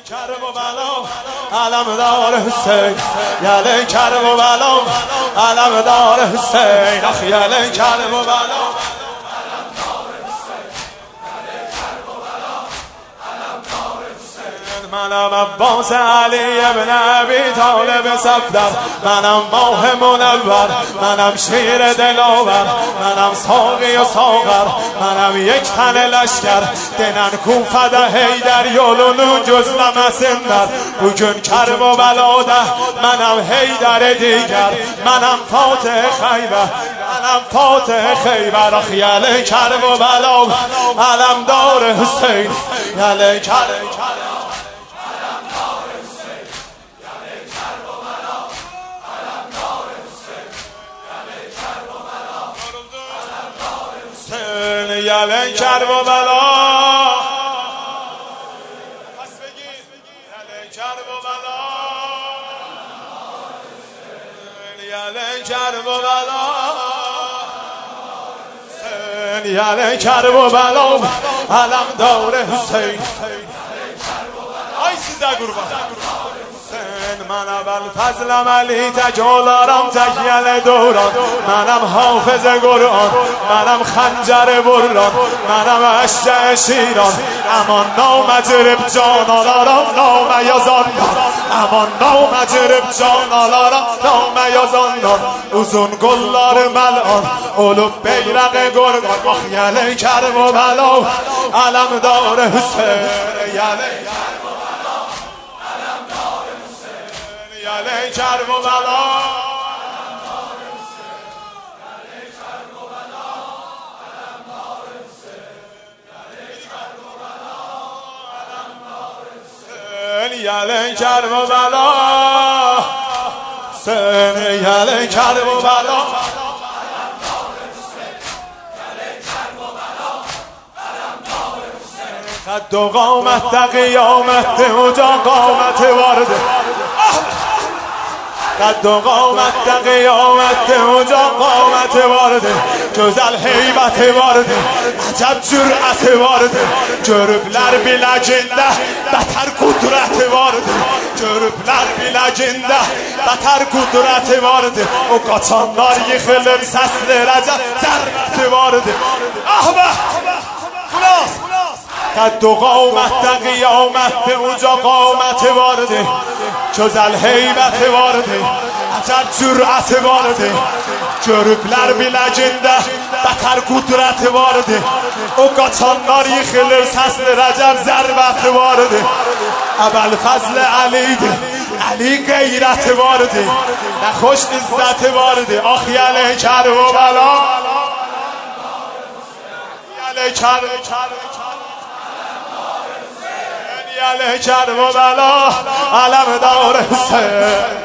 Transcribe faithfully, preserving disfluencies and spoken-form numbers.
کرب و بلا علم دار حسین یله کرب و بلا علم دار حسین آخ یله کرب و بلا منم عباس علی ابن ابی طالب صفدر منم ماه منور منم شیر دلاور منم ساقی و ساغر منم یک تن لشکر دنن کوفده هیدر یولونو جز نمسندر بگن کرب و بلاده منم هیدر دیگر منم فاتح خیبر منم فاتح خیبر آخ یله کرب و بلا علم دار حسین یله کرب یله کرب و بلا پس بگید یله کرب و بلا یله کرب و بلا یله کرب و بلا علم دار حسین آی سیزده قربان من اول فضلم علی تجالارم تکیل دوران منم حافظ قرآن منم خنجر بران منم اشجع شیران اما نام جرب جانالارم نام یزاندان اما نام جرب جانالارم نام یزاندان uzun گلار ملعان اولو بیرق گرگان آخ یله کرب و بلا علم دار حسین یله یله کرب و بلا یله کرب و بلا سن یله کرب و بلا قد و قامت تا قیامت اونجا قامت وارده قد و قامت تا قیامت اونجا قامت وارده güzel heybeti vardı acab cürəti vardı görüblər biləcində bətər qudrəti vardı görüblər biləcində bətər qudrəti vardı o qaçanlar yıxılır səsli rəcəb zərbəti vardı ah be خلاص قد و قامت تا قیامت اونجا قامت وارده güzel heybeti vardı acab cürəti vardı görüblər biləcində bətər qudrəti vardı o qaçanlar yıxılır səsli rəcəb zərbəti vardı əbəl fəzl əlidir əli qeyrəti vardı nə xoş izzəti vardı ax yələ kərb و bəla yələ kərb yələ kərb و bəla علم دار حسین